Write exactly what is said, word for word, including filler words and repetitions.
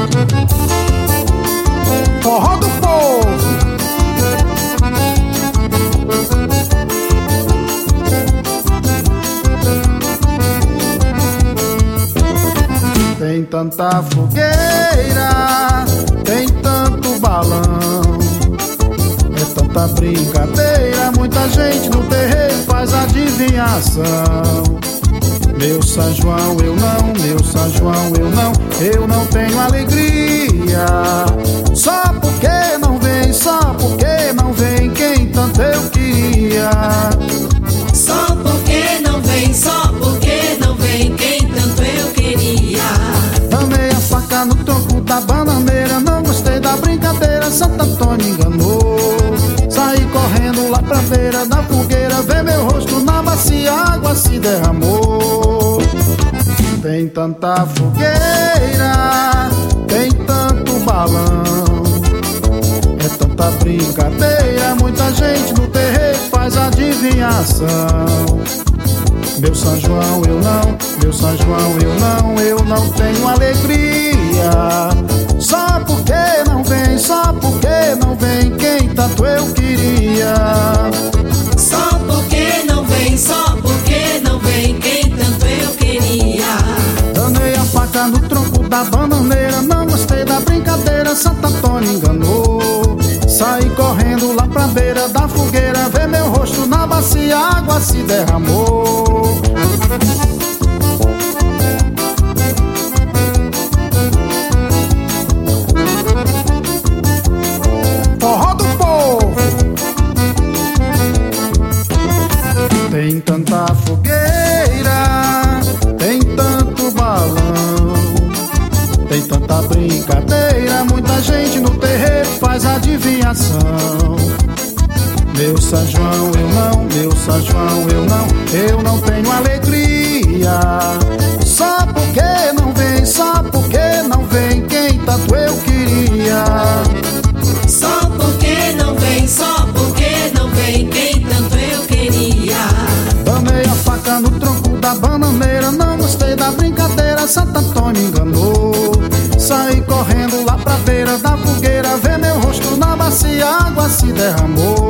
Forró do povo. Tem tanta fogueira, tem tanto balão, é tanta brincadeira, muita gente no terreiro faz adivinhação. Meu São João eu não, meu São João eu não, eu não tenho alegria. Só porque não vem, só porque não vem quem tanto eu queria. Só porque não vem, só porque não vem quem tanto eu queria. Tomei a faca no tronco da bananeira, não gostei da brincadeira, Santo Antônio enganou. Saí correndo lá pra beira da fogueira, ver meu rosto na bacia, a água se derramou. Tem tanta fogueira, tem tanto balão, é tanta brincadeira, muita gente no terreiro faz adivinhação. Meu São João eu não, meu São João eu não, eu não tenho alegria. Só porque não vem, só porque não vem quem tanto eu queria. Só porque não vem, só porque não vem quem tanto eu queria. Danei a faca no tronco da bananeira, não gostei da brincadeira, Santo Antônio enganou. Saí correndo lá pra beira da fogueira, ver meu rosto na bacia, a água se derramou. Forró do povo. Tem tanta fogueira, tem tanto balão, tem tanta brincadeira, muita gente no terreiro faz adivinhação. Meu São João eu não, meu São João eu não, eu não tenho alegria. Só porque não vem, só porque não vem quem tanto eu queria. Só porque não vem, só porque não vem quem tanto eu queria. Tomei a faca no tronco da bananeira, não gostei da brincadeira, Santo Antônio enganou. Saí correndo lá pra beira da fogueira, ver meu rosto na bacia, a água se derramou.